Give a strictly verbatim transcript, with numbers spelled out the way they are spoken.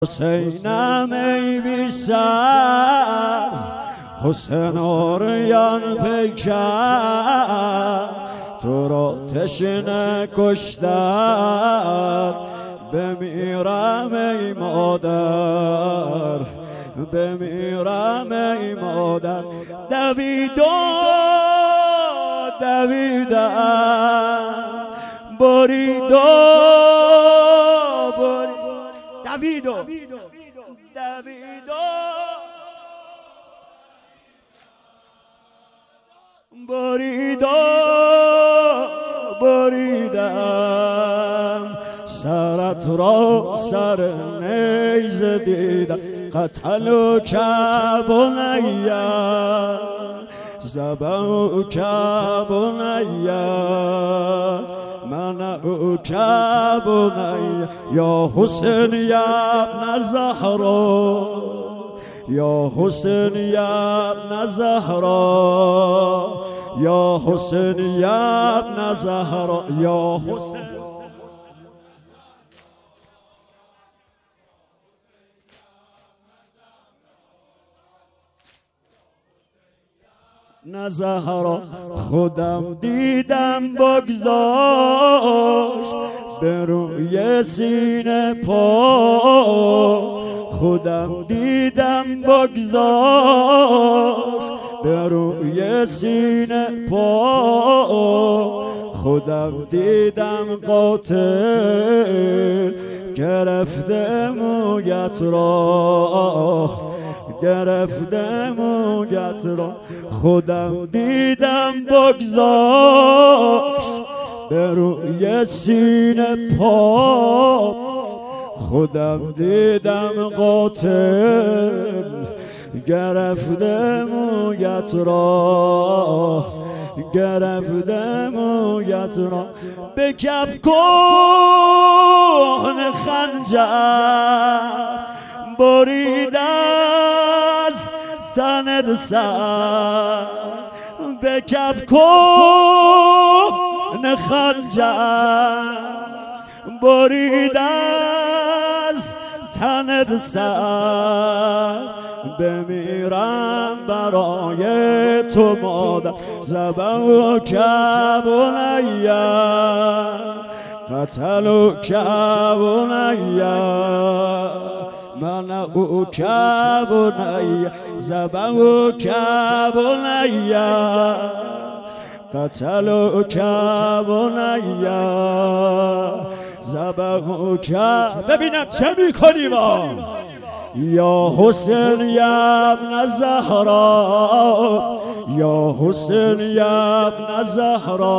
حسینم ای بی سر حسین آریان پیکر تو را تشنه کشتن بمیرم ای مادر بمیرم ای مادر دویدو دویدم بریدو دویدو دویدو بریدو بریدم سرت را سر نیز دیدم قتلو که بنیا زبو که بنیا منعو که بنیا یا حسین یا ابن زهرا یا حسین یا ابن زهرا یا حسین یا ابن زهرا یا حسین نه زهرا خودم دیدم بگذاشت به روی سینه پا خودم دیدم بگذاشت به روی سینه پا خودم دیدم قاتل گرفته مویت را گرفته مویت را خودم دیدم بگذاشت به روی سینه پا خودم دیدم قاتل گرفته مویت را گرفته مویت را به کف کن خنجر برید از تنت سر به کف کن خنجر برید از تنت سر بمیرم برای تو مادر زبو که بنیا قتلو که بنیا منعو که بنیا زبو که بنیا قتلو که بنیا زبو که ببینم چه میکنی ما یا حسین یا ابن زهرا یا حسین یا ابن زهرا